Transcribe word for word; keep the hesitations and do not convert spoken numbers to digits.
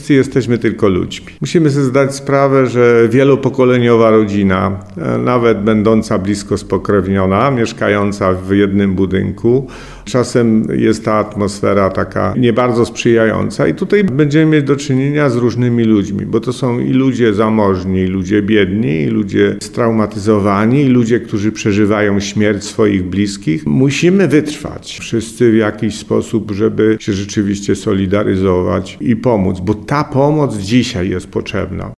wszyscy jesteśmy tylko ludźmi. Musimy sobie zdać sprawę, że wielopokoleniowa rodzina, nawet będąca blisko spokrewniona, mieszkająca w jednym budynku, czasem jest ta atmosfera taka nie bardzo sprzyjająca i tutaj będziemy mieć do czynienia z różnymi ludźmi, bo to są i ludzie zamożni, i ludzie biedni, i ludzie straumatyzowani, i ludzie, którzy przeżywają śmierć swoich bliskich. Musimy wytrwać wszyscy w jakiś sposób, żeby się rzeczywiście solidaryzować i pomóc, bo ta pomoc dzisiaj jest potrzebna.